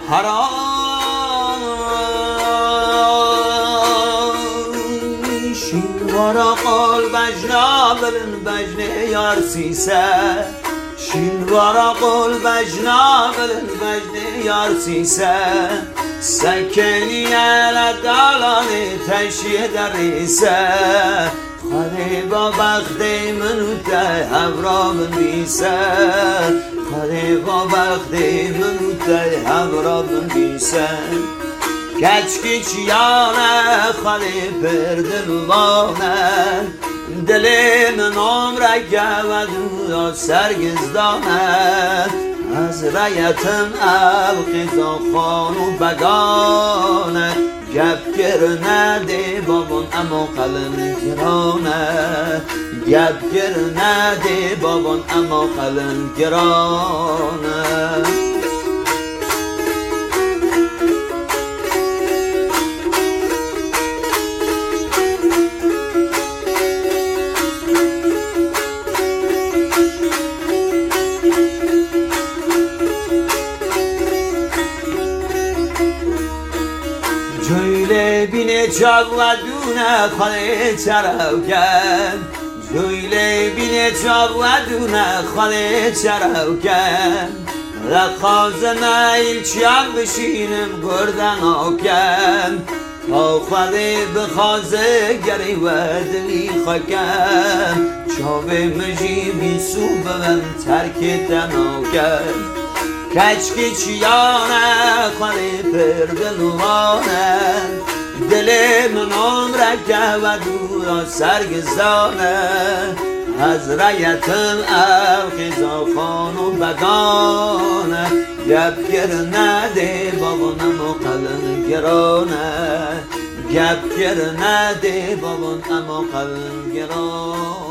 حرام شین ورقال بجنا بلن بجنه یار سیسه شین ورقال بجنا بلن بجنه یار سیسه سکنی دالانی تشیه در ریسه خاله با بخت منو ته همراه بیسه خاله با بخت منو ته همراه بیسه کچکی چیانه خاله پردلوانه دل من عمره گودو سرگزدانه از رایتم القضا خانو بگانه گپ گر نده بابون اما قلن گرانه گپ گر نده بابون اما قلن گرانه جویله بینه چاق و دونه خاله چراوکن جویله بینه چاق و دونه خاله چراوکن رقاز نیل چیان بشینم گردن آکن تا خاله بخوازه گری و دلی خاکن چاوه مجی بیسو بمن ترک تناکن کچکی چیانه خاله پردلوانه دل من عمره گودو سرگزانه از رایتن القضا خانو بدانه گپ گر نده بابون اما قلن گرانه گپ گر نده بابون اما قلن گرانه